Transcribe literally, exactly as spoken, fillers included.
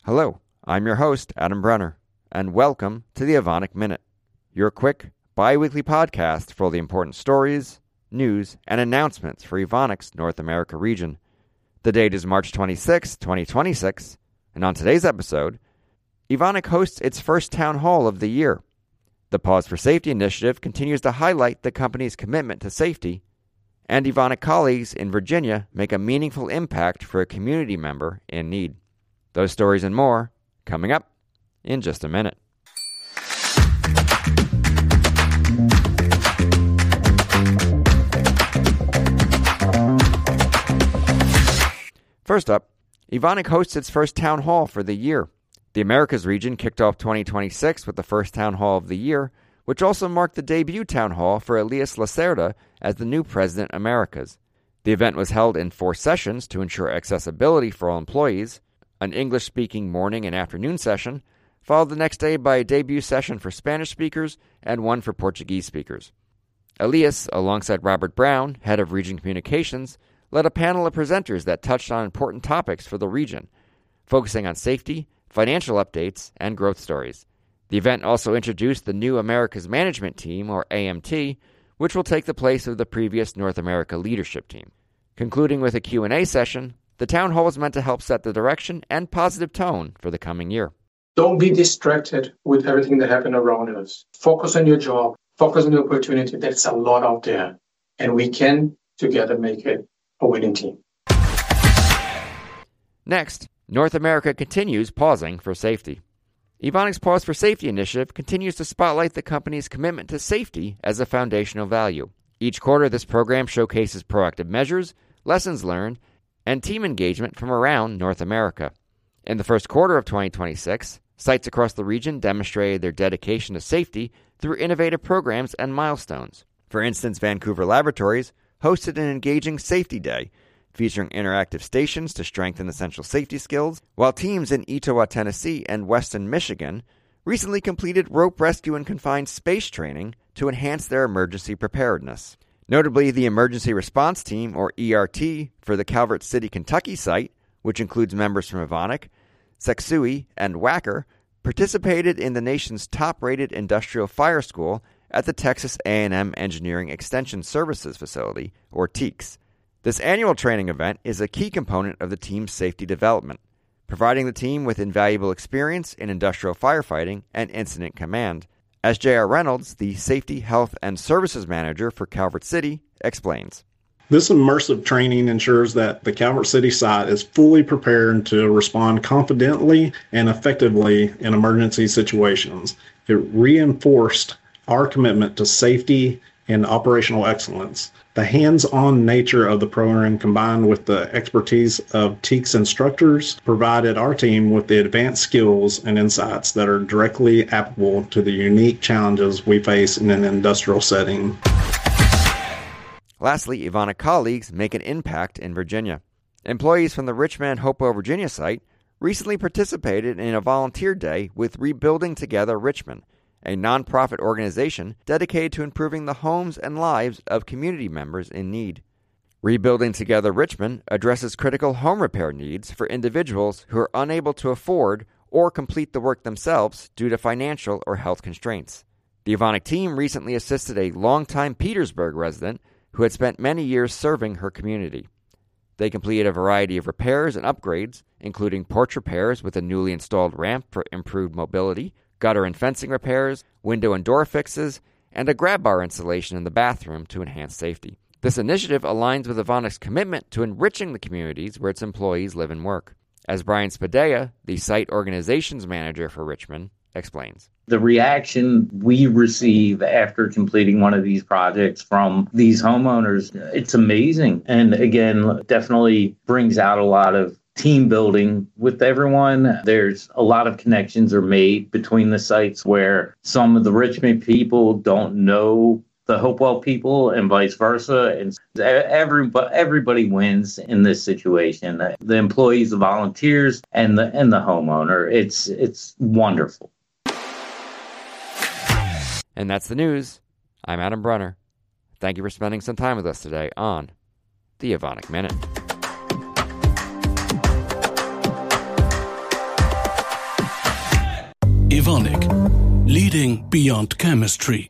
Hello, I'm your host, Adam Brenner, and welcome to the Evonik Minute, your quick, bi-weekly podcast for all the important stories, news, and announcements for Evonik's North America region. The date is March twenty-sixth, twenty twenty-six, and on today's episode, Evonik hosts its first town hall of the year. The Pause for Safety initiative continues to highlight the company's commitment to safety, and Evonik colleagues in Virginia make a meaningful impact for a community member in need. Those stories and more coming up in just a minute. First up, Evonik hosts its first town hall for the year. The Americas region kicked off twenty twenty-six with the first town hall of the year, which also marked the debut town hall for Elias Lacerda as the new President Americas. The event was held in four sessions to ensure accessibility for all employees. An English-speaking morning and afternoon session, followed the next day by a debut session for Spanish speakers and one for Portuguese speakers. Elias, alongside Robert Brown, head of Region Communications, led a panel of presenters that touched on important topics for the region, focusing on safety, financial updates, and growth stories. The event also introduced the new Americas Management Team, or A M T, which will take the place of the previous North America Leadership Team. Concluding with a Q and A session, the town hall is meant to help set the direction and positive tone for the coming year. Don't be distracted with everything that happened around us. Focus on your job. Focus on the opportunity. There's a lot out there. And we can together make it a winning team. Next, North America continues pausing for safety. Evonik's Pause for Safety initiative continues to spotlight the company's commitment to safety as a foundational value. Each quarter, this program showcases proactive measures, lessons learned, and team engagement from around North America. In the first quarter of twenty twenty-six, sites across the region demonstrated their dedication to safety through innovative programs and milestones. For instance, Vancouver Laboratories hosted an engaging safety day, featuring interactive stations to strengthen essential safety skills, while teams in Etowah, Tennessee and Weston, Michigan recently completed rope rescue and confined space training to enhance their emergency preparedness. Notably, the Emergency Response Team, or E R T, for the Calvert City, Kentucky site, which includes members from Evonik, Sekisui, and Wacker, participated in the nation's top-rated industrial fire school at the Texas A and M Engineering Extension Services Facility, or TEEX. This annual training event is a key component of the team's safety development, providing the team with invaluable experience in industrial firefighting and incident command. As J R Reynolds, the Safety, Health, and Services Manager for Calvert City, explains. This immersive training ensures that the Calvert City site is fully prepared to respond confidently and effectively in emergency situations. It reinforced our commitment to safety and operational excellence. The hands-on nature of the program, combined with the expertise of TEEX instructors, provided our team with the advanced skills and insights that are directly applicable to the unique challenges we face in an industrial setting. Lastly, Evonik colleagues make an impact in Virginia. Employees from the Richmond, Hopewell, Virginia site recently participated in a volunteer day with Rebuilding Together Richmond, a nonprofit organization dedicated to improving the homes and lives of community members in need. Rebuilding Together Richmond addresses critical home repair needs for individuals who are unable to afford or complete the work themselves due to financial or health constraints. The Evonik team recently assisted a longtime Petersburg resident who had spent many years serving her community. They completed a variety of repairs and upgrades, including porch repairs with a newly installed ramp for improved mobility, gutter and fencing repairs, window and door fixes, and a grab bar installation in the bathroom to enhance safety. This initiative aligns with Evonik's commitment to enriching the communities where its employees live and work. As Brian Spadea, the site organizations manager for Richmond, explains. The reaction we receive after completing one of these projects from these homeowners, it's amazing. And again, definitely brings out a lot of team building with everyone. There's a lot of connections are made between the sites where some of the Richmond people don't know the Hopewell people and vice versa. And everybody, everybody wins in this situation. The employees, the volunteers, and the and the homeowner. It's it's wonderful. And that's the news. I'm Adam Brenner. Thank you for spending some time with us today on the Evonik Minute. Evonik, leading beyond chemistry.